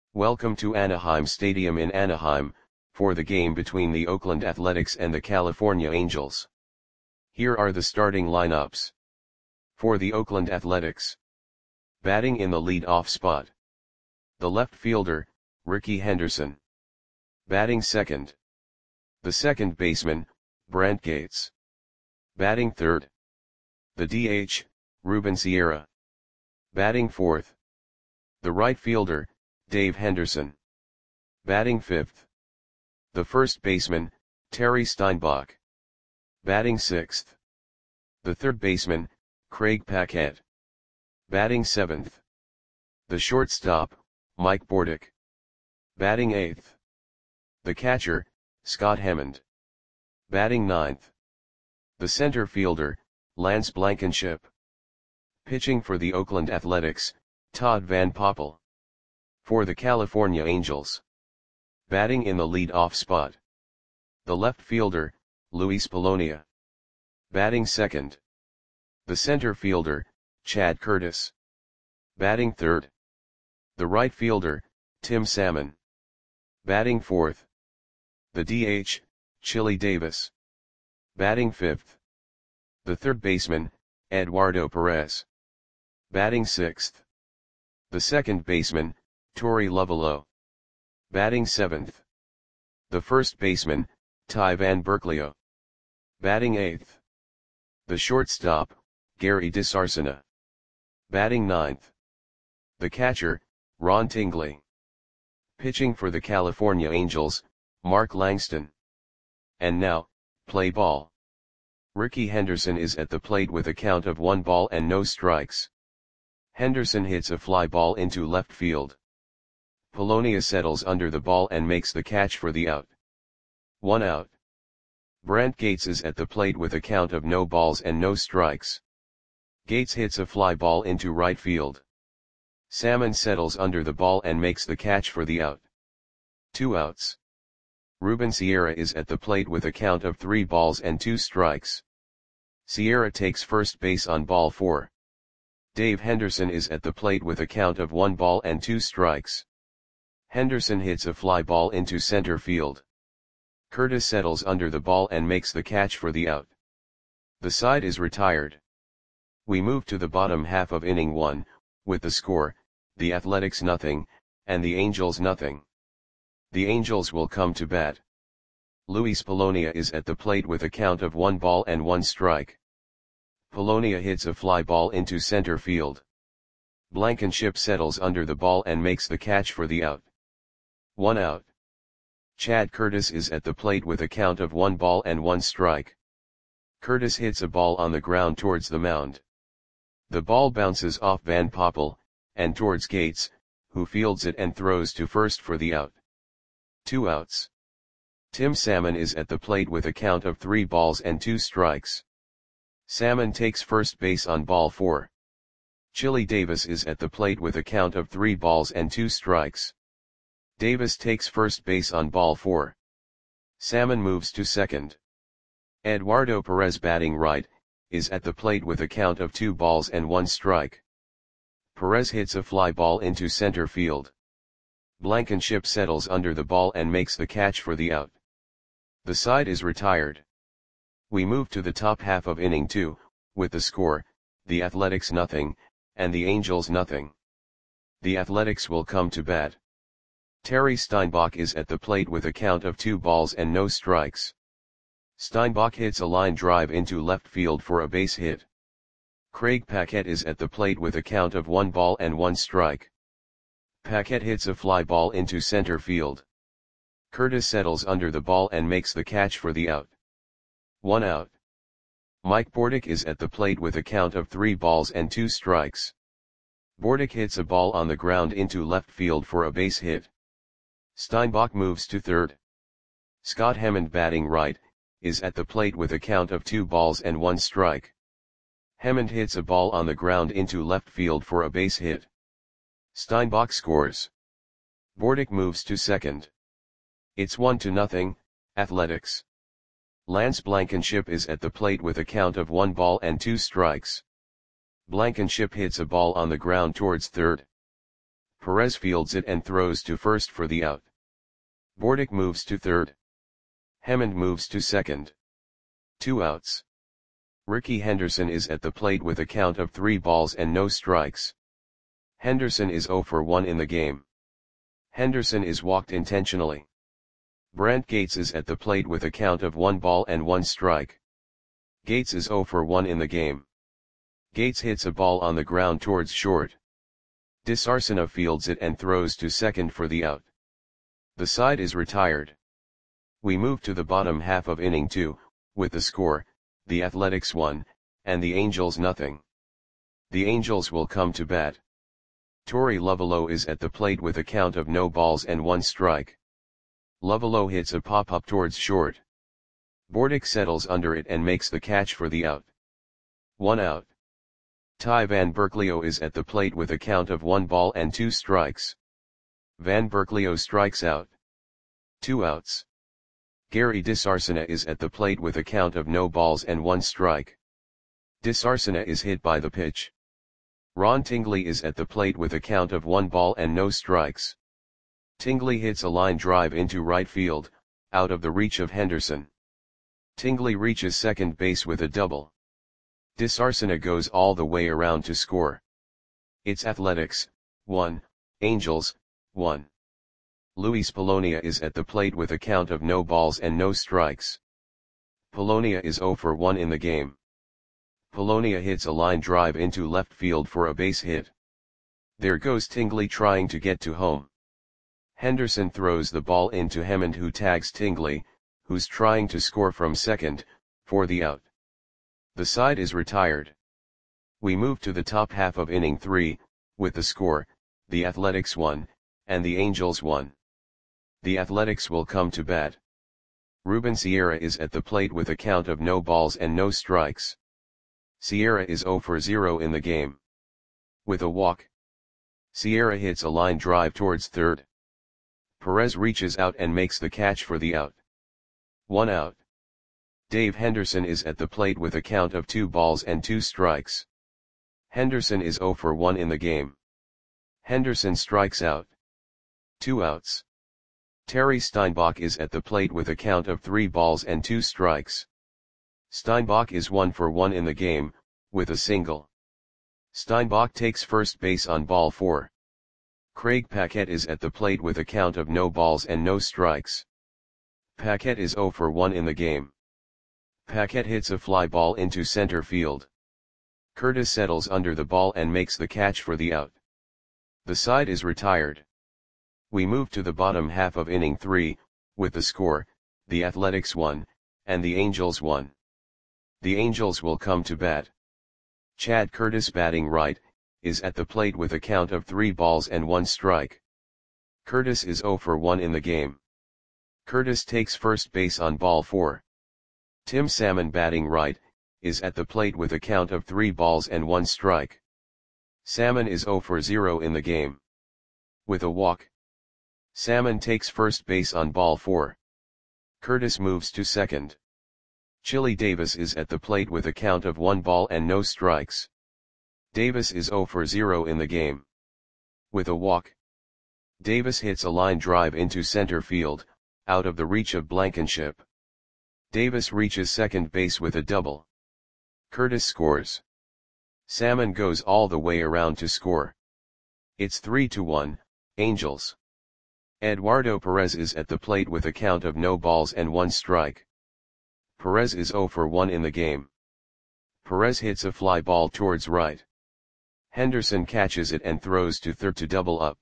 Welcome to Anaheim Stadium in Anaheim, for the game between the Oakland Athletics and the California Angels. Here are the starting lineups. For the Oakland Athletics. Batting in the lead-off spot. The left fielder, Rickey Henderson. Batting second. The second baseman, Brant Gates. Batting third. The DH, Ruben Sierra. Batting fourth. The right fielder, Dave Henderson. Batting fifth. The first baseman, Terry Steinbach. Batting sixth. The third baseman, Craig Paquette. Batting seventh. The shortstop, Mike Bordick. Batting eighth. The catcher, Scott Hammond. Batting ninth. The center fielder, Lance Blankenship. Pitching for the Oakland Athletics, Todd Van Poppel. For the California Angels. Batting in the lead-off spot. The left fielder, Luis Polonia. Batting second. The center fielder, Chad Curtis. Batting third. The right fielder, Tim Salmon. Batting fourth. The DH, Chili Davis. Batting fifth. The third baseman, Eduardo Perez. Batting sixth. The second baseman, Torey Lovullo. Batting seventh. The first baseman, Ty Van Berkelio. Batting eighth. The shortstop, Gary DeSarcina. Batting ninth. The catcher, Ron Tingley. Pitching for the California Angels, Mark Langston. And now, play ball. Rickey Henderson is at the plate with a count of 1 ball and no strikes. Henderson hits a fly ball into left field. Polonia settles under the ball and makes the catch for the out. 1 out. Brant Gates is at the plate with a count of no balls and no strikes. Gates hits a fly ball into right field. Salmon settles under the ball and makes the catch for the out. 2 outs. Ruben Sierra is at the plate with a count of 3 balls and 2 strikes. Sierra takes first base on ball 4. Dave Henderson is at the plate with a count of 1 ball and 2 strikes. Henderson hits a fly ball into center field. Curtis settles under the ball and makes the catch for the out. The side is retired. We move to the bottom half of inning 1, with the score, the Athletics nothing, and the Angels nothing. The Angels will come to bat. Luis Polonia is at the plate with a count of 1 ball and 1 strike. Polonia hits a fly ball into center field. Blankenship settles under the ball and makes the catch for the out. 1 out. Chad Curtis is at the plate with a count of 1 ball and 1 strike. Curtis hits a ball on the ground towards the mound. The ball bounces off Van Poppel, and towards Gates, who fields it and throws to first for the out. 2 outs. Tim Salmon is at the plate with a count of 3 balls and 2 strikes. Salmon takes first base on ball 4. Chili Davis is at the plate with a count of 3 balls and 2 strikes. Davis takes first base on ball 4. Salmon moves to second. Eduardo Perez, batting right, is at the plate with a count of 2 balls and 1 strike. Perez hits a fly ball into center field. Blankenship settles under the ball and makes the catch for the out. The side is retired. We move to the top half of inning 2, with the score, the Athletics nothing, and the Angels nothing. The Athletics will come to bat. Terry Steinbach is at the plate with a count of 2 balls and no strikes. Steinbach hits a line drive into left field for a base hit. Craig Paquette is at the plate with a count of 1 ball and 1 strike. Paquette hits a fly ball into center field. Curtis settles under the ball and makes the catch for the out. 1 out. Mike Bordick is at the plate with a count of 3 balls and 2 strikes. Bordick hits a ball on the ground into left field for a base hit. Steinbach moves to third. Scott Hammond, batting right, is at the plate with a count of 2 balls and 1 strike. Hammond hits a ball on the ground into left field for a base hit. Steinbach scores. Bordick moves to second. It's 1-0, Athletics. Lance Blankenship is at the plate with a count of 1 ball and 2 strikes. Blankenship hits a ball on the ground towards third. Perez fields it and throws to first for the out. Bordick moves to third. Hammond moves to second. 2 outs. Ricky Henderson is at the plate with a count of 3 balls and no strikes. Henderson is 0 for 1 in the game. Henderson is walked intentionally. Brant Gates is at the plate with a count of 1 ball and 1 strike. Gates is 0 for 1 in the game. Gates hits a ball on the ground towards short. DeSarcina fields it and throws to second for the out. The side is retired. We move to the bottom half of inning 2, with the score, the Athletics 1, and the Angels nothing. The Angels will come to bat. Torey Lovullo is at the plate with a count of no balls and 1 strike. Lovullo hits a pop-up towards short. Bordick settles under it and makes the catch for the out. 1 out. Ty Van Berkelio is at the plate with a count of 1 ball and 2 strikes. Van Berkelio strikes out. 2 outs. Gary DeSarcina is at the plate with a count of no balls and 1 strike. DeSarcina is hit by the pitch. Ron Tingley is at the plate with a count of 1 ball and no strikes. Tingley hits a line drive into right field, out of the reach of Henderson. Tingley reaches second base with a double. DeSarcina goes all the way around to score. It's Athletics, 1, Angels, 1. Luis Polonia is at the plate with a count of no balls and no strikes. Polonia is 0 for 1 in the game. Polonia hits a line drive into left field for a base hit. There goes Tingley trying to get to home. Henderson throws the ball into Hammond, who tags Tingley, who's trying to score from second, for the out. The side is retired. We move to the top half of inning 3, with the score, the Athletics 1, and the Angels 1. The Athletics will come to bat. Ruben Sierra is at the plate with a count of no balls and no strikes. Sierra is 0 for 0 in the game. With a walk, Sierra hits a line drive towards third. Perez reaches out and makes the catch for the out. 1 out. Dave Henderson is at the plate with a count of 2 balls and 2 strikes. Henderson is 0 for 1 in the game. Henderson strikes out. 2 outs. Terry Steinbach is at the plate with a count of 3 balls and 2 strikes. Steinbach is 1 for 1 in the game, with a single. Steinbach takes first base on ball 4. Craig Paquette is at the plate with a count of no balls and no strikes. Paquette is 0 for 1 in the game. Paquette hits a fly ball into center field. Curtis settles under the ball and makes the catch for the out. The side is retired. We move to the bottom half of inning 3, with the score, the Athletics 1, and the Angels 1. The Angels will come to bat. Chad Curtis, batting right, is at the plate with a count of 3 balls and 1 strike. Curtis is 0 for 1 in the game. Curtis takes first base on ball 4. Tim Salmon, batting right, is at the plate with a count of 3 balls and 1 strike. Salmon is 0 for 0 in the game. With a walk, Salmon takes first base on ball 4. Curtis moves to second. Chili Davis is at the plate with a count of 1 ball and no strikes. Davis is 0 for 0 in the game. With a walk, Davis hits a line drive into center field, out of the reach of Blankenship. Davis reaches second base with a double. Curtis scores. Salmon goes all the way around to score. It's 3-1, Angels. Eduardo Perez is at the plate with a count of no balls and 1 strike. Perez is 0 for 1 in the game. Perez hits a fly ball towards right. Henderson catches it and throws to third to double up.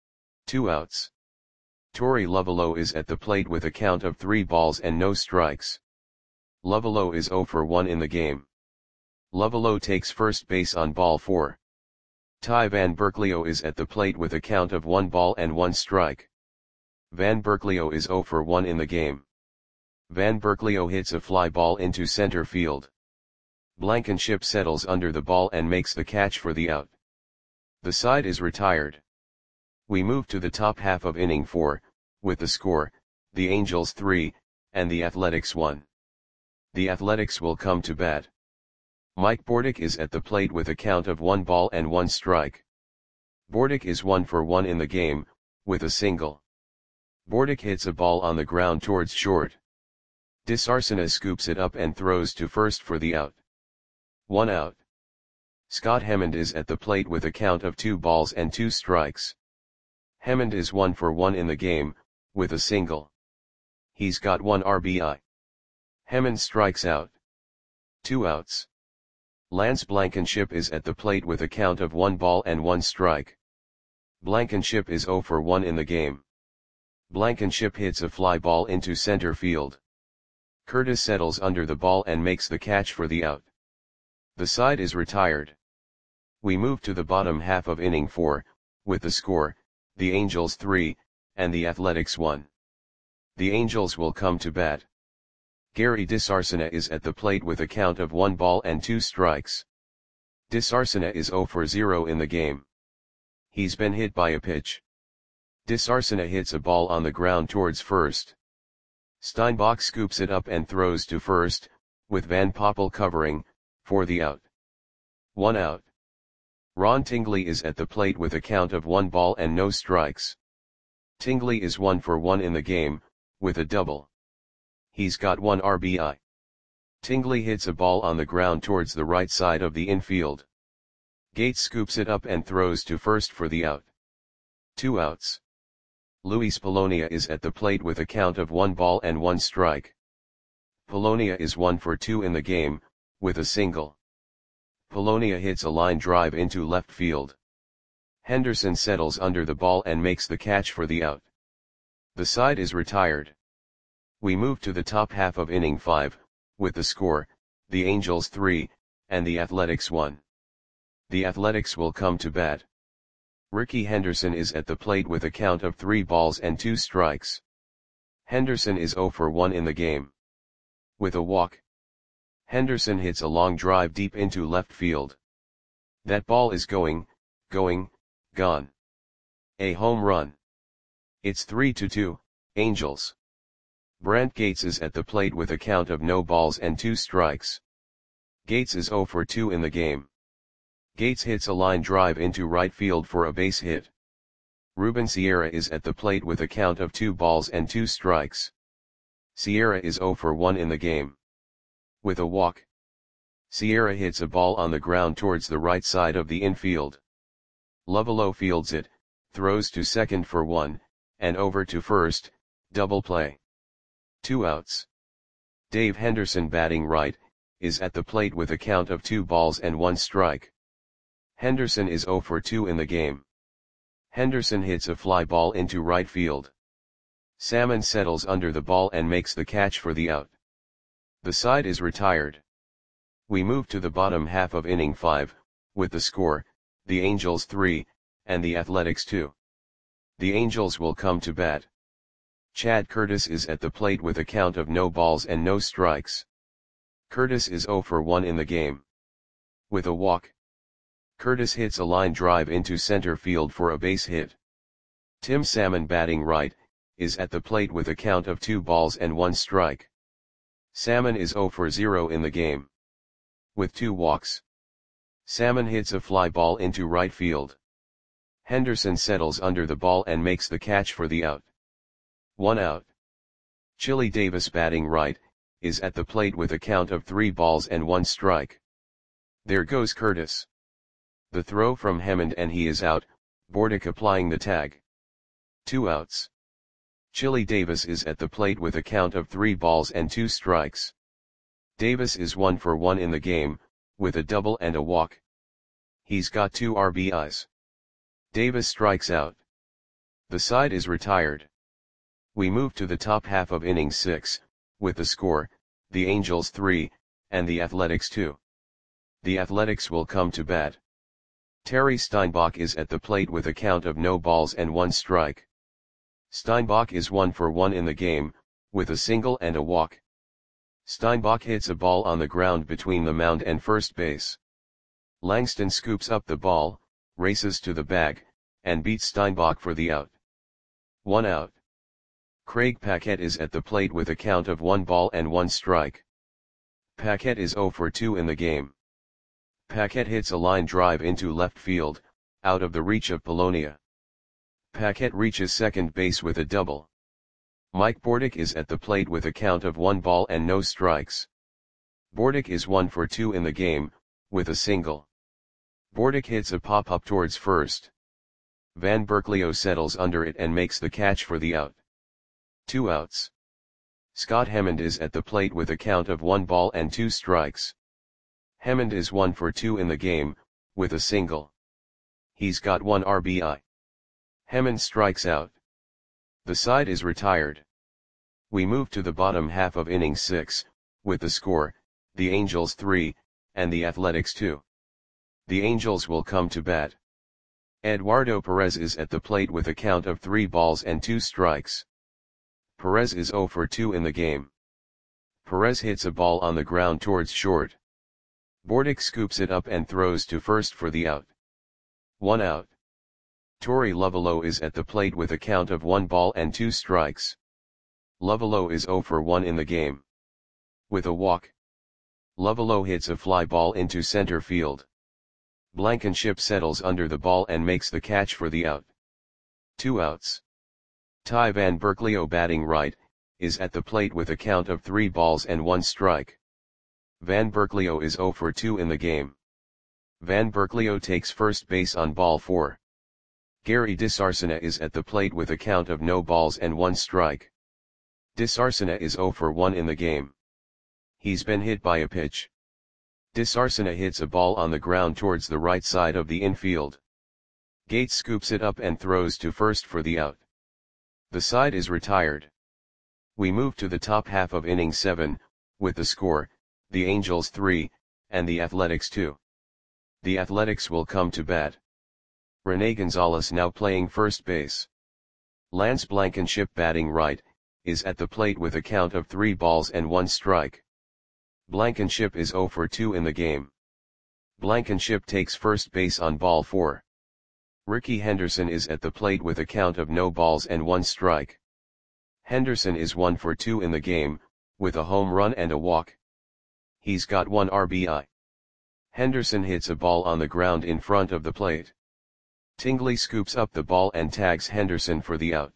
2 outs. Torey Lovullo is at the plate with a count of 3 balls and no strikes. Lovullo is 0 for 1 in the game. Lovullo takes first base on ball 4. Ty Van Berkelio is at the plate with a count of 1 ball and 1 strike. Van Berkelio is 0 for 1 in the game. Van Berkelio hits a fly ball into center field. Blankenship settles under the ball and makes the catch for the out. The side is retired. We move to the top half of inning 4, with the score, the Angels 3, and the Athletics 1. The Athletics will come to bat. Mike Bordick is at the plate with a count of 1 ball and 1 strike. Bordick is 1 for 1 in the game, with a single. Bordick hits a ball on the ground towards short. Disarsena scoops it up and throws to first for the out. 1 out. Scott Hemmond is at the plate with a count of 2 balls and 2 strikes. Hemmond is 1 for 1 in the game, with a single. He's got 1 RBI. Hemmond strikes out. 2 outs. Lance Blankenship is at the plate with a count of 1 ball and 1 strike. Blankenship is 0 for 1 in the game. Blankenship hits a fly ball into center field. Curtis settles under the ball and makes the catch for the out. The side is retired. We move to the bottom half of inning 4, with the score, the Angels 3, and the Athletics 1. The Angels will come to bat. Gary Disarsena is at the plate with a count of 1 ball and 2 strikes. Disarsena is 0 for 0 in the game. He's been hit by a pitch. Disarsena hits a ball on the ground towards first. Steinbach scoops it up and throws to first, with Van Poppel covering, for the out. 1 out. Ron Tingley is at the plate with a count of 1 ball and no strikes. Tingley is 1 for 1 in the game, with a double. He's got 1 RBI. Tingley hits a ball on the ground towards the right side of the infield. Gates scoops it up and throws to first for the out. 2 outs. Luis Polonia is at the plate with a count of 1 ball and 1 strike. Polonia is 1 for 2 in the game, with a single. Polonia hits a line drive into left field. Henderson settles under the ball and makes the catch for the out. The side is retired. We move to the top half of inning 5, with the score, the Angels 3, and the Athletics 1. The Athletics will come to bat. Ricky Henderson is at the plate with a count of 3 balls and 2 strikes. Henderson is 0 for 1 in the game. With a walk. Henderson hits a long drive deep into left field. That ball is going, gone. A home run. It's 3-2, Angels. Brant Gates is at the plate with a count of no balls and 2 strikes. Gates is 0 for 2 in the game. Gates hits a line drive into right field for a base hit. Ruben Sierra is at the plate with a count of 2 balls and 2 strikes. Sierra is 0 for 1 in the game. With a walk. Sierra hits a ball on the ground towards the right side of the infield. Lovelo fields it, throws to second for 1, and over to first, double play. 2 outs. Dave Henderson batting right, is at the plate with a count of 2 balls and 1 strike. Henderson is 0 for 2 in the game. Henderson hits a fly ball into right field. Salmon settles under the ball and makes the catch for the out. The side is retired. We move to the bottom half of inning 5, with the score, the Angels 3, and the Athletics 2. The Angels will come to bat. Chad Curtis is at the plate with a count of no balls and no strikes. Curtis is 0 for 1 in the game. With a walk. Curtis hits a line drive into center field for a base hit. Tim Salmon batting right, is at the plate with a count of 2 balls and 1 strike. Salmon is 0 for 0 in the game. With 2 walks. Salmon hits a fly ball into right field. Henderson settles under the ball and makes the catch for the out. 1 out. Chili Davis batting right, is at the plate with a count of 3 balls and 1 strike. There goes Curtis. The throw from Hemmond and he is out, Bordick applying the tag. 2 outs. Chili Davis is at the plate with a count of 3 balls and 2 strikes. Davis is 1 for 1 in the game, with a double and a walk. He's got 2 RBIs. Davis strikes out. The side is retired. We move to the top half of inning 6, with the score, the Angels 3, and the Athletics 2. The Athletics will come to bat. Terry Steinbach is at the plate with a count of no balls and 1 strike. Steinbach is 1 for 1 in the game, with a single and a walk. Steinbach hits a ball on the ground between the mound and first base. Langston scoops up the ball, races to the bag, and beats Steinbach for the out. 1 out. Craig Paquette is at the plate with a count of 1 ball and 1 strike. Paquette is 0 for 2 in the game. Paquette hits a line drive into left field, out of the reach of Polonia. Paquette reaches second base with a double. Mike Bordick is at the plate with a count of 1 ball and no strikes. Bordick is 1 for 2 in the game, with a single. Bordick hits a pop-up towards first. Van Berkelio settles under it and makes the catch for the out. 2 outs. Scott Hemmond is at the plate with a count of 1 ball and 2 strikes. Hemmond is 1 for 2 in the game, with a single. He's got 1 RBI. Hemmond strikes out. The side is retired. We move to the bottom half of inning 6, with the score, the Angels 3, and the Athletics 2. The Angels will come to bat. Eduardo Perez is at the plate with a count of 3 balls and 2 strikes. Perez is 0 for 2 in the game. Perez hits a ball on the ground towards short. Bordick scoops it up and throws to first for the out. 1 out. Torey Lovullo is at the plate with a count of 1 ball and 2 strikes. Lovullo is 0 for 1 in the game. With a walk, Lovullo hits a fly ball into center field. Blankenship settles under the ball and makes the catch for the out. 2 outs. Ty Van Berkelio, batting right, is at the plate with a count of 3 balls and 1 strike. Van Berkelio is 0 for 2 in the game. Van Berkelio takes first base on ball 4. Gary DeSarcina is at the plate with a count of no balls and 1 strike. DeSarcina is 0 for 1 in the game. He's been hit by a pitch. DeSarcina hits a ball on the ground towards the right side of the infield. Gates scoops it up and throws to first for the out. The side is retired. We move to the top half of inning 7, with the score, the Angels 3, and the Athletics 2. The Athletics will come to bat. Rene Gonzalez now playing first base. Lance Blankenship, batting right, is at the plate with a count of 3 balls and 1 strike. Blankenship is 0 for 2 in the game. Blankenship takes first base on ball 4. Ricky Henderson is at the plate with a count of no balls and 1 strike. Henderson is 1 for 2 in the game, with a home run and a walk. He's got 1 RBI. Henderson hits a ball on the ground in front of the plate. Tingley scoops up the ball and tags Henderson for the out.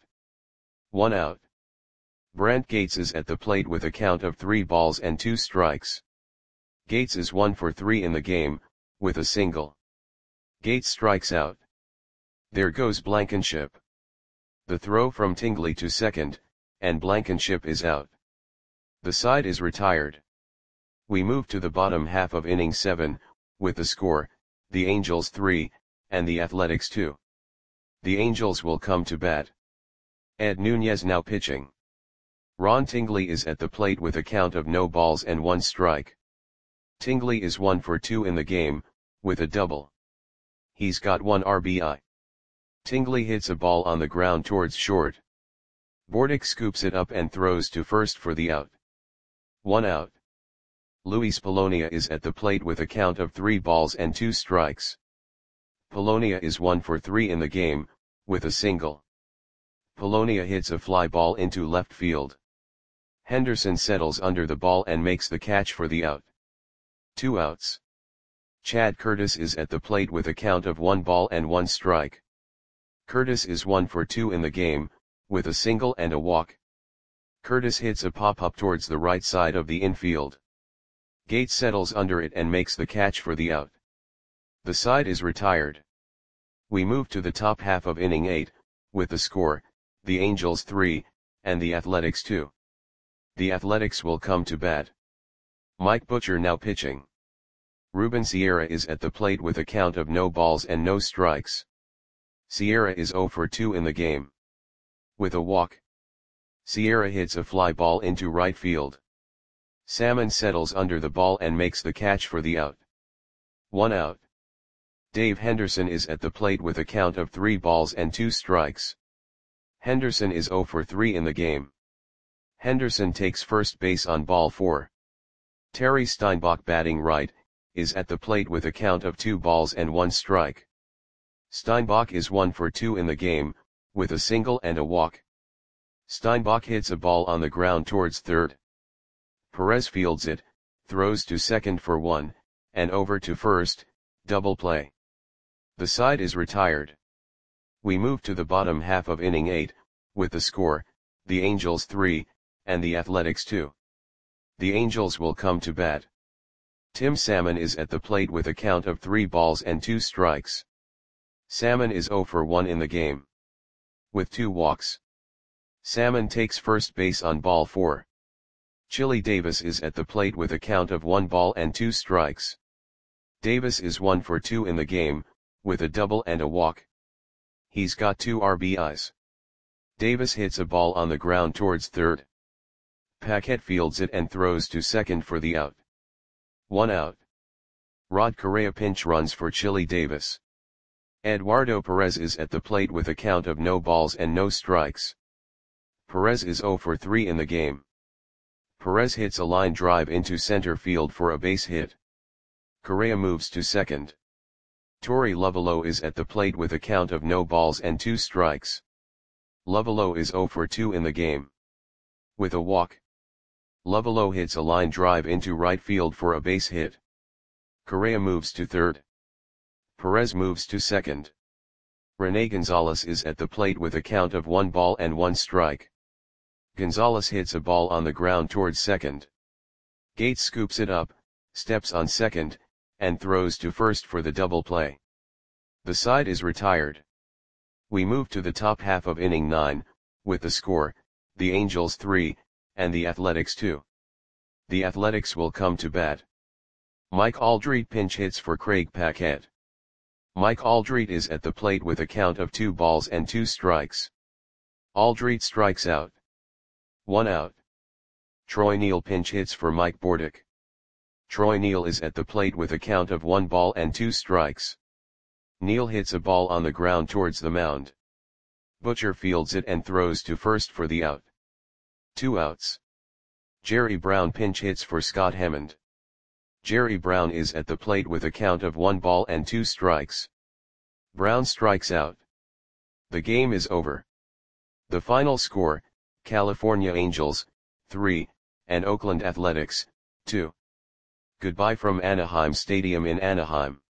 1 out. Brant Gates is at the plate with a count of 3 balls and 2 strikes. Gates is 1 for 3 in the game, with a single. Gates strikes out. There goes Blankenship. The throw from Tingley to second, and Blankenship is out. The side is retired. We move to the bottom half of inning 7, with the score, the Angels 3, and the Athletics 2. The Angels will come to bat. Ed Nunez now pitching. Ron Tingley is at the plate with a count of no balls and 1 strike. Tingley is 1 for 2 in the game, with a double. He's got 1 RBI. Tingley hits a ball on the ground towards short. Bordick scoops it up and throws to first for the out. 1 out. Luis Polonia is at the plate with a count of 3 balls and 2 strikes. Polonia is 1 for 3 in the game, with a single. Polonia hits a fly ball into left field. Henderson settles under the ball and makes the catch for the out. 2 outs. Chad Curtis is at the plate with a count of 1 ball and 1 strike. Curtis is 1 for 2 in the game, with a single and a walk. Curtis hits a pop-up towards the right side of the infield. Gates settles under it and makes the catch for the out. The side is retired. We move to the top half of inning 8, with the score, the Angels 3, and the Athletics 2. The Athletics will come to bat. Mike Butcher now pitching. Ruben Sierra is at the plate with a count of no balls and no strikes. Sierra is 0 for 2 in the game. With a walk, Sierra hits a fly ball into right field. Salmon settles under the ball and makes the catch for the out. 1 out. Dave Henderson is at the plate with a count of 3 balls and 2 strikes. Henderson is 0 for 3 in the game. Henderson takes first base on ball 4. Terry Steinbach, batting right, is at the plate with a count of 2 balls and 1 strike. Steinbach is 1 for 2 in the game, with a single and a walk. Steinbach hits a ball on the ground towards third. Perez fields it, throws to second for 1, and over to first, double play. The side is retired. We move to the bottom half of inning 8, with the score, the Angels 3, and the Athletics 2. The Angels will come to bat. Tim Salmon is at the plate with a count of 3 balls and 2 strikes. Salmon is 0 for 1 in the game, with 2 walks. Salmon takes first base on ball 4. Chili Davis is at the plate with a count of 1 ball and 2 strikes. Davis is 1 for 2 in the game, with a double and a walk. He's got 2 RBIs. Davis hits a ball on the ground towards third. Paquette fields it and throws to second for the out. 1 out. Rod Correa pinch runs for Chili Davis. Eduardo Perez is at the plate with a count of no balls and no strikes. Perez is 0 for 3 in the game. Perez hits a line drive into center field for a base hit. Correa moves to second. Torey Lovullo is at the plate with a count of no balls and 2 strikes. Lovullo is 0 for 2 in the game, with a walk. Lovullo hits a line drive into right field for a base hit. Correa moves to third. Perez moves to second. Rene Gonzalez is at the plate with a count of 1 ball and 1 strike. Gonzalez hits a ball on the ground towards second. Gates scoops it up, steps on second, and throws to first for the double play. The side is retired. We move to the top half of inning 9, with the score, the Angels 3, and the Athletics 2. The Athletics will come to bat. Mike Aldrete pinch hits for Craig Paquette. Mike Aldrete is at the plate with a count of 2 balls and 2 strikes. Aldrete strikes out. 1 out. Troy Neal pinch hits for Mike Bordick. Troy Neal is at the plate with a count of 1 ball and 2 strikes. Neal hits a ball on the ground towards the mound. Butcher fields it and throws to first for the out. 2 outs. Jerry Brown pinch hits for Scott Hammond. Jerry Brown is at the plate with a count of 1 ball and 2 strikes. Brown strikes out. The game is over. The final score, California Angels, 3, and Oakland Athletics, 2. Goodbye from Anaheim Stadium in Anaheim.